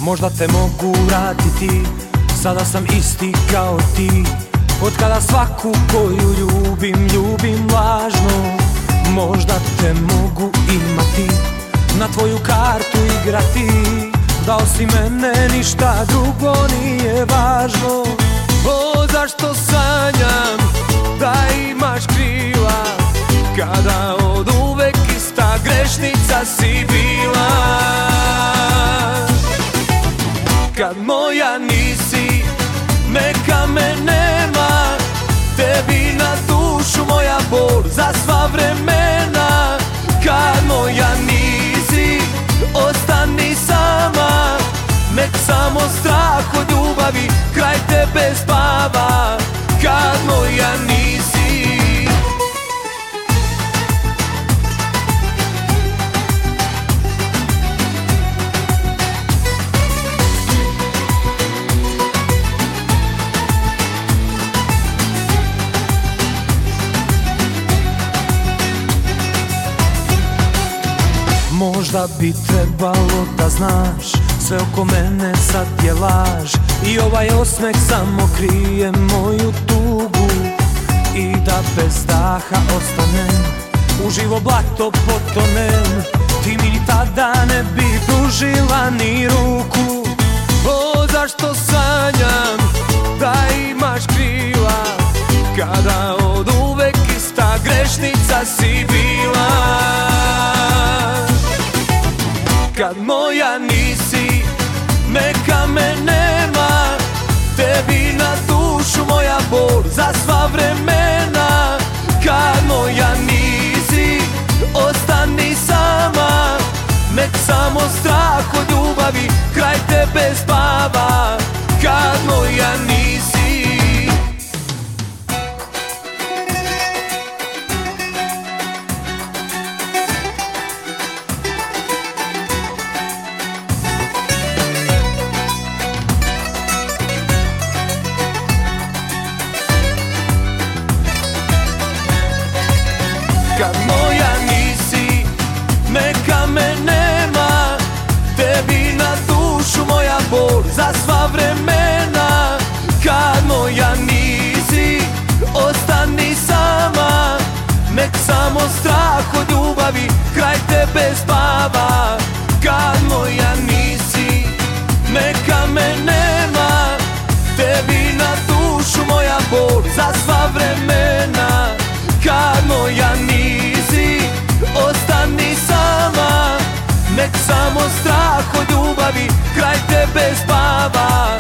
Možda te mogu vratiti, sada sam isti kao ti. Od kada svaku koju ljubim, ljubim lažno. Možda te mogu imati, na tvoju kartu igrati, da osim mene ništa drugo nije važno. O, zašto sanjam da imaš krila, kada od uvek ista grešnica si bila. Kad moja nisi, neka me nema, tebi na dušu moja bol za sva vremena. Kad moja nisi, ostani sama, nek samo strah od ljubavi kraj tebe spava. Kad moja nisi. Možda bi trebalo da znaš, sve oko mene sad je laž, i ovaj osmeh samo krije moju tugu. I da bez daha ostanem, u živo blato potonem, ti mi tada ne bi pružila ni ruku. O, zašto sanjam da imaš krila, kada od uvek ista grešnica si bila. Kad moja nisi, neka me nema, tebi na dušu moja bol za sva vremena. Kad moja nisi, ostani sama, nek samo strah od ljubavi kraj tebe spava. Kad moja nisi. Kad moja nisi, neka me nema, tebi na dušu moja bol za sva vremena. Kad moja nisi, ostani sama, nek samo strah od ljubavi kraj tebe spava. Kad moja nisi, neka me nema, tebi na dušu moja bol za sva vremena. Kad moja nisi, ostani sama, nek samo strah od ljubavi kraj tebe spava.